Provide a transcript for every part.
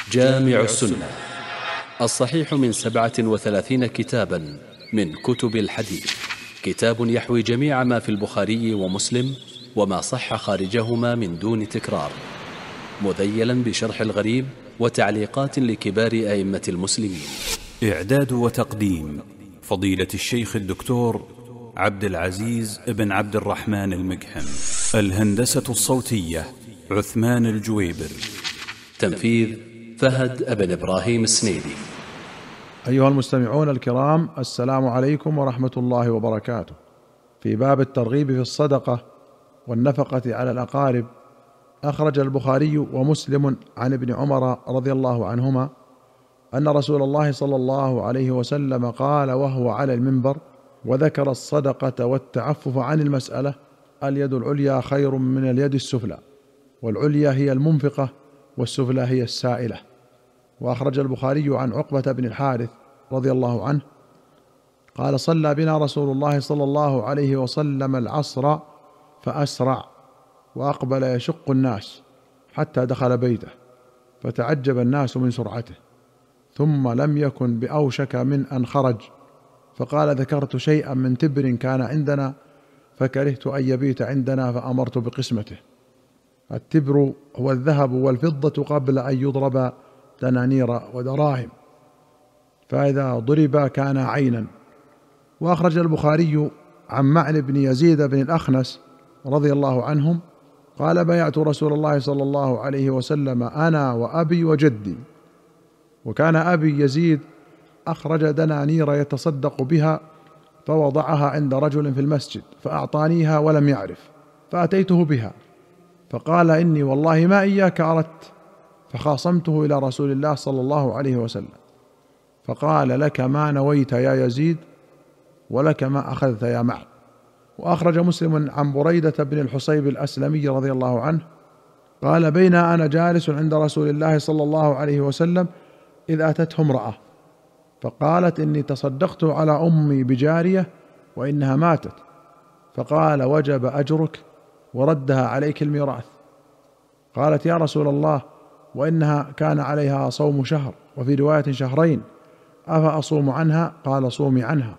جامع السنة الصحيح من 37 كتابا من كتب الحديث، كتاب يحوي جميع ما في البخاري ومسلم وما صح خارجهما من دون تكرار، مذيلا بشرح الغريب وتعليقات لكبار أئمة المسلمين. إعداد وتقديم فضيلة الشيخ الدكتور عبد العزيز بن عبد الرحمن المقحم. الهندسة الصوتية عثمان الجويبر. تنفيذ فهد بن إبراهيم السنيدي. أيها المستمعون الكرام، السلام عليكم ورحمة الله وبركاته. في باب الترغيب في الصدقة والنفقة على الأقارب، أخرج البخاري ومسلم عن ابن عمر رضي الله عنهما أن رسول الله صلى الله عليه وسلم قال وهو على المنبر وذكر الصدقة والتعفف عن المسألة: اليد العليا خير من اليد السفلى، والعليا هي المنفقة والسفلى هي السائلة. وأخرج البخاري عن عقبة بن الحارث رضي الله عنه قال: صلى بنا رسول الله صلى الله عليه وسلم العصر فأسرع، وأقبل يشق الناس حتى دخل بيته، فتعجب الناس من سرعته، ثم لم يكن بأوشك من أن خرج، فقال: ذكرت شيئا من تبر كان عندنا فكرهت أن يبيت عندنا فأمرت بقسمته. التبر هو الذهب والفضة قبل أن يضرب دنانير ودراهم، فإذا ضرب كان عينا. وأخرج البخاري عن معن بن يزيد بن الأخنس رضي الله عنهم قال: بايعت رسول الله صلى الله عليه وسلم أنا وأبي وجدي، وكان أبي يزيد أخرج دنانير يتصدق بها فوضعها عند رجل في المسجد فأعطانيها ولم يعرف، فأتيته بها فقال: إني والله ما إياك أردت، فخاصمته إلى رسول الله صلى الله عليه وسلم فقال: لك ما نويت يا يزيد ولك ما أخذت يا معن. وأخرج مسلم عن بريدة بن الحصيب الأسلمي رضي الله عنه قال: بين أنا جالس عند رسول الله صلى الله عليه وسلم إذ أتته امرأة فقالت: إني تصدقت على أمي بجارية وإنها ماتت، فقال: وجب أجرك وردها عليك الميراث. قالت: يا رسول الله، وإنها كان عليها صوم شهر، وفي رواية شهرين، أفأصوم عنها؟ قال: صومي عنها.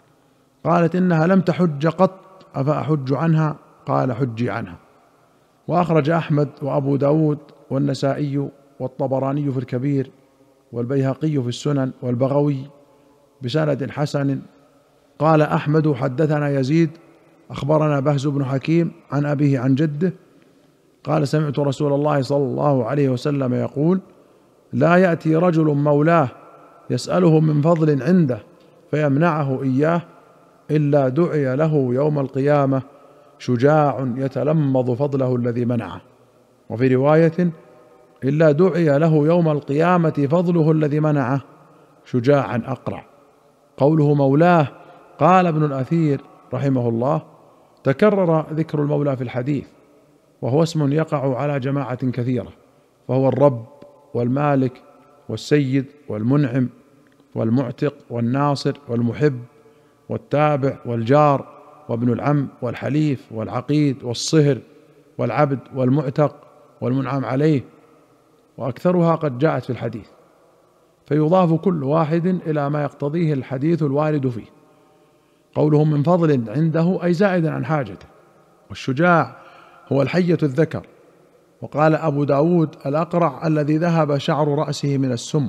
قالت: إنها لم تحج قط، أفأحج عنها؟ قال: حجي عنها. وأخرج أحمد وأبو داود والنسائي والطبراني في الكبير والبيهقي في السنن والبغوي بسند حسن قال أحمد: حدثنا يزيد أخبرنا بهز بن حكيم عن أبيه عن جده قال: سمعت رسول الله صلى الله عليه وسلم يقول: لا يأتي رجل مولاه يسأله من فضل عنده فيمنعه إياه إلا دعي له يوم القيامة شجاع يتلمظ فضله الذي منعه. وفي رواية: إلا دعي له يوم القيامة فضله الذي منعه شجاعا أقرع. قوله مولاه، قال ابن الأثير رحمه الله: تكرر ذكر المولى في الحديث، وهو اسم يقع على جماعة كثيرة، فهو الرب والمالك والسيد والمنعم والمعتق والناصر والمحب والتابع والجار وابن العم والحليف والعقيد والصهر والعبد والمعتق والمنعم عليه، وأكثرها قد جاءت في الحديث، فيضاف كل واحد إلى ما يقتضيه الحديث الوارد فيه. قوله من فضل عنده أي زائدا عن حاجته. والشجاع هو الحية الذكر. وقال أبو داود: الأقرع الذي ذهب شعر رأسه من السم.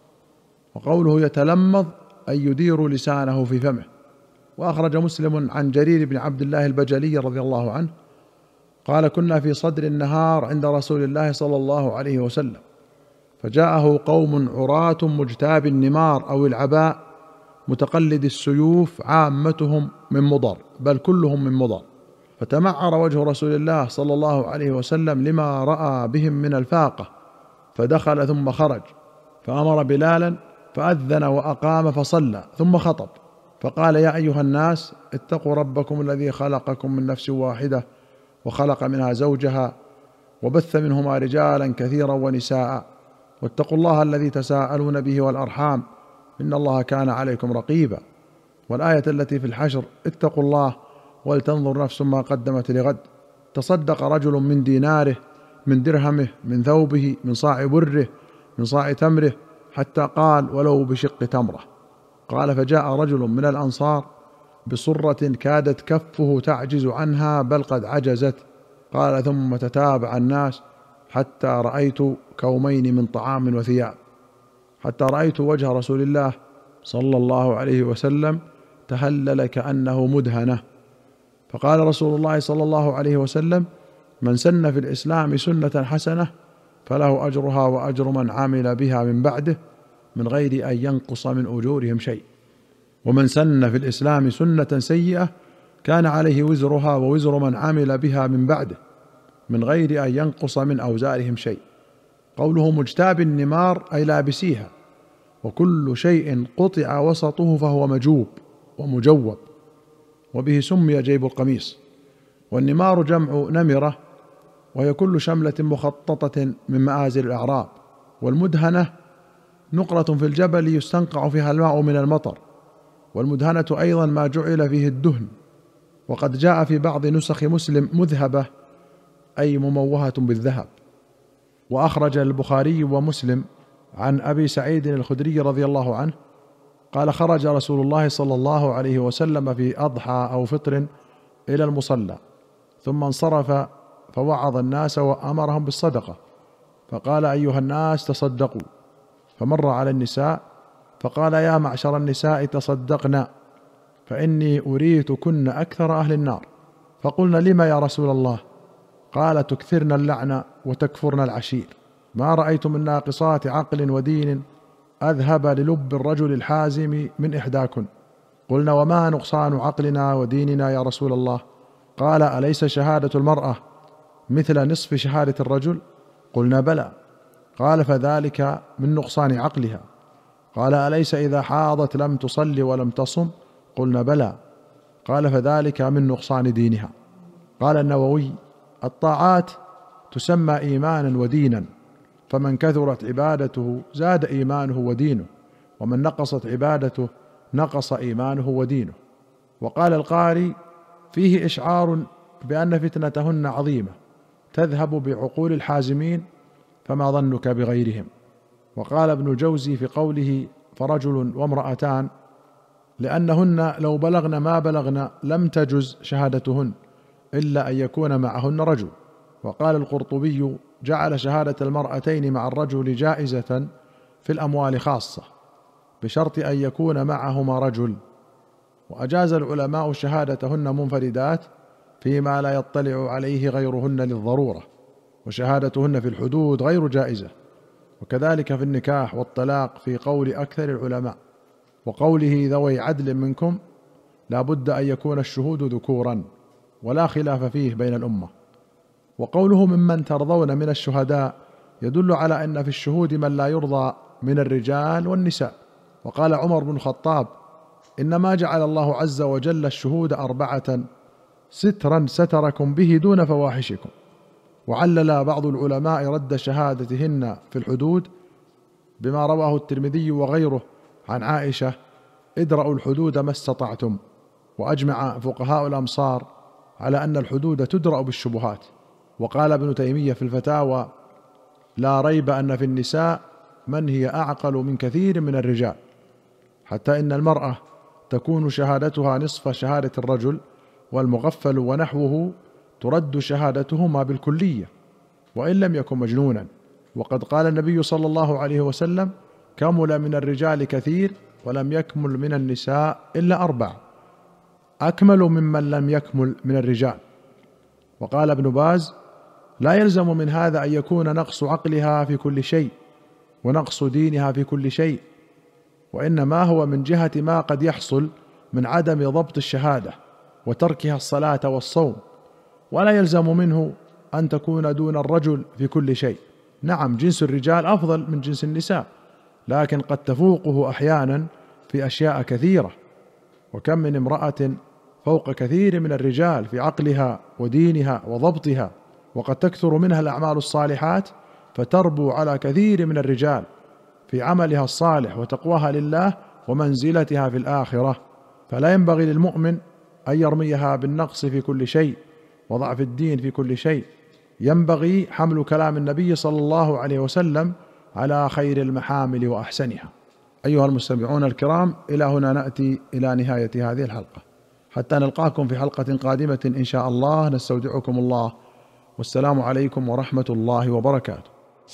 وقوله يتلمظ أي يدير لسانه في فمه. وأخرج مسلم عن جرير بن عبد الله البجلي رضي الله عنه قال: كنا في صدر النهار عند رسول الله صلى الله عليه وسلم، فجاءه قوم عراة مجتاب النمار أو العباء متقلد السيوف، عامتهم من مضر، بل كلهم من مضر، فتمعر وجه رسول الله صلى الله عليه وسلم لما رأى بهم من الفاقة، فدخل ثم خرج، فأمر بلالا فأذن وأقام فصلى ثم خطب، فقال: يا أيها الناس، اتقوا ربكم الذي خلقكم من نفس واحدة وخلق منها زوجها وبث منهما رجالا كثيرا ونساء، واتقوا الله الذي تساءلون به والأرحام إن الله كان عليكم رقيبا. والآية التي في الحشر: اتقوا الله ولتنظر نفس ما قدمت لغد. تصدق رجل من ديناره، من درهمه، من ثوبه، من صاع بره، من صاع تمره، حتى قال: ولو بشق تمرة. قال: فجاء رجل من الأنصار بصرة كادت كفه تعجز عنها بل قد عجزت. قال: ثم تتابع الناس حتى رأيت كومين من طعام وثياب، حتى رأيت وجه رسول الله صلى الله عليه وسلم تهلل كأنه مدهنة. فقال رسول الله صلى الله عليه وسلم: من سن في الإسلام سنة حسنة فله أجرها وأجر من عمل بها من بعده من غير أن ينقص من أجورهم شيء، ومن سن في الإسلام سنة سيئة كان عليه وزرها ووزر من عمل بها من بعده من غير أن ينقص من أوزارهم شيء. قوله مجتاب النمار أي لابسيها، وكل شيء قطع وسطه فهو مجوب ومجوب، وبه سمي جيب القميص. والنمار جمع نمرة، وهي كل شملة مخططة من مآزل الأعراب. والمدهنة نقرة في الجبل يستنقع فيها الماء من المطر، والمدهنة أيضا ما جعل فيه الدهن. وقد جاء في بعض نسخ مسلم مذهبة أي مموهة بالذهب. وأخرج البخاري ومسلم عن أبي سعيد الخدري رضي الله عنه قال: خرج رسول الله صلى الله عليه وسلم في أضحى أو فطر إلى المصلى، ثم انصرف فوعظ الناس وأمرهم بالصدقة، فقال: أيها الناس تصدقوا. فمر على النساء فقال: يا معشر النساء تصدقنا فإني أريتكن أكثر أهل النار. فقلنا: لما يا رسول الله؟ قال: تكثرن اللعن وتكفرن العشير، ما رأيت من ناقصات عقل ودين أذهب للب الرجل الحازم من إحداكن. قلنا: وما نقصان عقلنا وديننا يا رسول الله؟ قال: أليس شهادة المرأة مثل نصف شهادة الرجل؟ قلنا: بلى. قال: فذلك من نقصان عقلها. قال: أليس إذا حاضت لم تصل ولم تصم؟ قلنا: بلى. قال: فذلك من نقصان دينها. قال النووي: الطاعات تسمى إيمانا ودينا، فمن كثرت عبادته زاد إيمانه ودينه، ومن نقصت عبادته نقص إيمانه ودينه. وقال القاري: فيه إشعار بأن فتنتهن عظيمة تذهب بعقول الحازمين، فما ظنك بغيرهم. وقال ابن الجوزي في قوله: فرجل وامرأتان، لأنهن لو بلغن ما بلغن لم تجز شهادتهن إلا أن يكون معهن رجل. وقال القرطبي: جعل شهادة المرأتين مع الرجل جائزة في الأموال خاصة بشرط أن يكون معهما رجل. وأجاز العلماء شهادتهن منفردات فيما لا يطلع عليه غيرهن للضرورة، وشهادتهن في الحدود غير جائزة، وكذلك في النكاح والطلاق في قول أكثر العلماء. وقوله: ذوي عدل منكم، لا بد أن يكون الشهود ذكورا، ولا خلاف فيه بين الأمة. وقوله: ممن ترضون من الشهداء، يدل على أن في الشهود من لا يرضى من الرجال والنساء. وقال عمر بن الخطاب: إنما جعل الله عز وجل الشهود 4 سترا ستركم به دون فواحشكم. وعلل بعض العلماء رد شهادتهن في الحدود بما رواه الترمذي وغيره عن عائشة: ادرأوا الحدود ما استطعتم. وأجمع فقهاء الأمصار على أن الحدود تدرأ بالشبهات. وقال ابن تيمية في الفتاوى: لا ريب أن في النساء من هي أعقل من كثير من الرجال، حتى إن المرأة تكون شهادتها نصف شهادة الرجل، والمغفل ونحوه ترد شهادتهما بالكلية وإن لم يكن مجنونا. وقد قال النبي صلى الله عليه وسلم: كمل من الرجال كثير ولم يكمل من النساء إلا 4، أكمل ممن لم يكمل من الرجال. وقال ابن باز: لا يلزم من هذا أن يكون نقص عقلها في كل شيء ونقص دينها في كل شيء، وإنما هو من جهة ما قد يحصل من عدم ضبط الشهادة وتركها الصلاة والصوم، ولا يلزم منه أن تكون دون الرجل في كل شيء. نعم، جنس الرجال أفضل من جنس النساء، لكن قد تفوقه أحيانا في أشياء كثيرة. وكم من امرأة فوق كثير من الرجال في عقلها ودينها وضبطها، وقد تكثر منها الأعمال الصالحات فتربو على كثير من الرجال في عملها الصالح وتقواها لله ومنزلتها في الآخرة. فلا ينبغي للمؤمن أن يرميها بالنقص في كل شيء وضعف الدين في كل شيء. ينبغي حمل كلام النبي صلى الله عليه وسلم على خير المحامل وأحسنها. أيها المستمعون الكرام، إلى هنا نأتي إلى نهاية هذه الحلقة، حتى نلقاكم في حلقة قادمة إن شاء الله. نستودعكم الله، والسلام عليكم ورحمة الله وبركاته.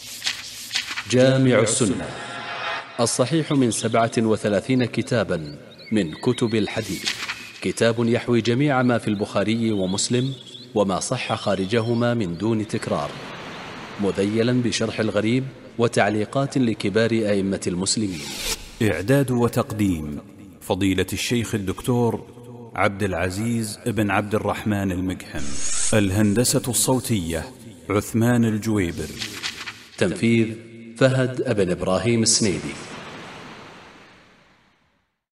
جامع السنة الصحيح من 37 كتابا من كتب الحديث، كتاب يحوي جميع ما في البخاري ومسلم وما صح خارجهما من دون تكرار، مذيلا بشرح الغريب وتعليقات لكبار أئمة المسلمين. إعداد وتقديم فضيلة الشيخ الدكتور عبد العزيز بن عبد الرحمن المقحم. الهندسة الصوتية عثمان الجويبر. تنفيذ فهد بن إبراهيم السنيدي.